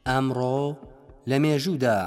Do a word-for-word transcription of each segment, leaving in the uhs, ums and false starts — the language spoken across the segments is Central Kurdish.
ئەمڕۆ لە مێژوودا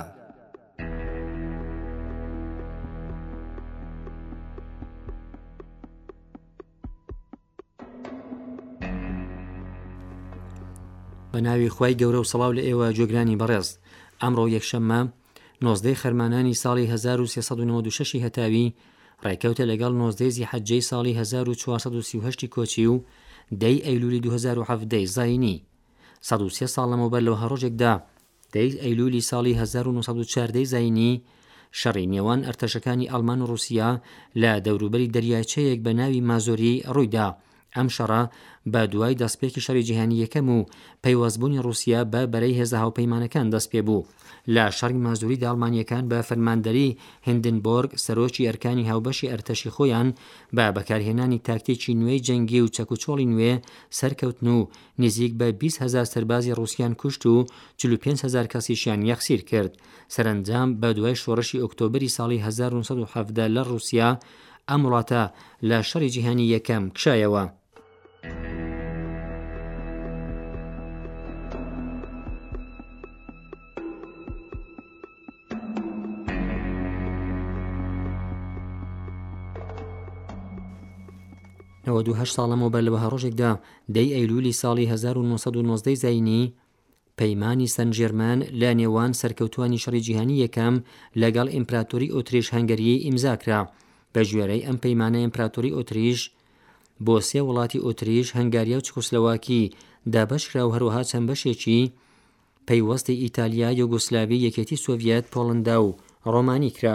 بە ناوی خوای گەورە و سەڵاو لە ئێوە گوێگرانی بەڕێز. ئەمڕۆ یەکشەممە نۆزدەی خەرمانانی ساڵی هەزار و سێسەد و نۆڤە و شەش هەتاوی ڕێکەوتە لەگەڵ نۆزدەی زیحەجەی ساڵی هەزار و چوارسەد و سی و هەشت کۆچی و دەی ئەیلولی دوو هەزار و هەڤدە زاینی. سەد و سێ ساڵ لەمەوبەر لەوە ڕۆژێکدا دەی ئەیلولی ساڵی هەزار و نۆسەد و چواردە زاینی شەڕی نێوان ئەرتەشەکانی ئەڵمان و رووسیا لە دەوروبەری دەریاچەیەک بە ناوی مازۆری ڕوویدا. ئەم شەڕە بە دوای دەستپێکی شەڕی جیهانی یەکەم و پەیوەستبوونی رووسیا بە بەرەی هێزە هاوپەیمانەکان دەست پێ بوو. لە شەڕی مازۆریدا ئەڵمانیەکان بە فەرماندەری هیندنبۆرگ سەرۆکی ئەرکانی هاوبەشی ئەرتەشی خۆیان بە بەکارهێنانی تاکتیکی نوێی جەنگی و چەکوچۆڵی نوێ سەرکەوتن و نزیک بە بیست هەزار سەربازی رووسیان کوشت و چل و پێنج هەزار کەسیشیان یەخسیر کرد. سەرنجام بە دوای شۆڕشی ئۆکتۆبری ساڵی هەزار و نۆسەد و هەڤدە لە رووسیا ئەم وڵاتە لە شەڕی جیهانی یەکەم کشایەوە. نەوەد و هەشت ساڵ لەمەوبەر لەوەها ڕۆژێکدا دەی ئەیلولی ساڵی هەزار و نۆسەد و نۆزدە زاینی پەیمانی سەن ژێرمان لە نێوان سەرکەوتوانی شەڕی جیهانی یەکەم لەگەڵ ئیمپراتۆری ئۆتریش هەنگەریی ئیمزاکرا. بە ژێرەی ئەم پەیمانە ئیمپراتۆری ئۆتریش بۆ سێ وڵاتی ئۆتریش، هەنگاریا و چکۆسلۆواکی دابەشکرا و هەروەها چەند بەشێکی پەیوەستی ئیتالیا، یوگۆسلاڤی، یەکێتی سۆڤیەت، پۆڵندا و ڕۆمانی کرا.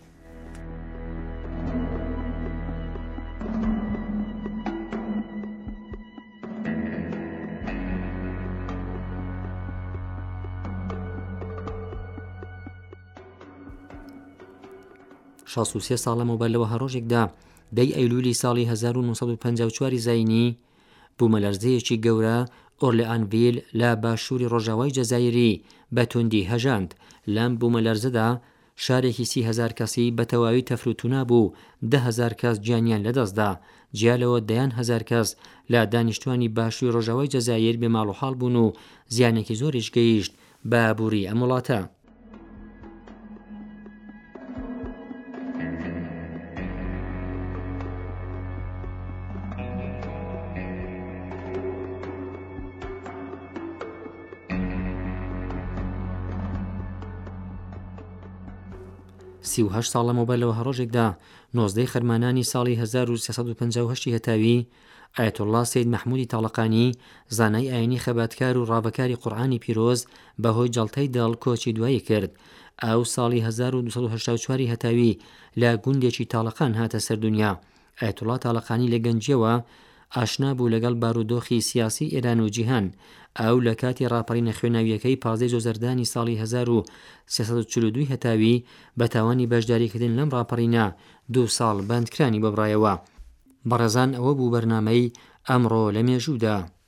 شەست و سێ ساڵ لەمەوبەر لەوەها ڕۆژێکدا دەی ئەیلولی ساڵی هەزار و نۆسەد و پەنجا و چوار زاینی بوومەلەرزەیەکی گەورە ئۆرلێئانڤیل لە باشووری ڕۆژاوای جەزایری بە توندی هەژاند. لەم بوومەلەرزەدا شارێکی سی هەزار کەسی بە تەواوی تەفروتونا بوو، دە هەزار کەس گیانیان لەدەستدا. جیالەوە دەیان هەزار کەس لە دانیشتوانی باشووری ڕۆژاوای جەزایر بێماڵ و حاڵ بوون و زیانێکی زۆریش گەیشت بە ئابووری ئەم وڵاتە. سی و هەشت ساڵ لەمەوبەر لەوەها ڕۆژێکدا نۆزدەی خەرمانانی ساڵی هەزار و سێسەد و پەنجا و هەشت هەتاوی ئایەتوڵڵا سەید مەحموودی تاڵەقانی زانای ئاینی خەباتکار و ڕاوەکاری قورئانی پیرۆز بەهۆی جەڵتەی دڵ کۆچی دوایی کرد. ئەو ساڵی هەزار و دووسەد و هەشتا و چوار هەتاوی لە گوندێکی تاڵەقان هاتە سەردونیا. ئایەتوڵڵا تاڵەقانی لە گەنجیەوە ئاشنا بوو لەگەڵ بارودۆخی سیاسی ئێران و جیهان. ئەو لە کاتی ڕاپەڕینە خوێناویەکەی پازدەی جۆزەردانی ساڵی هەزار و سێسەد و چل و دوو هەتاوی بە تاوانی بەشداریکردن لەم ڕاپەڕینە دوو ساڵ بەندکرانی بەبڕایەوە. بەڕێزان، ئەوە بوو بەرنامەی ئەمڕۆ لە مێژوودا.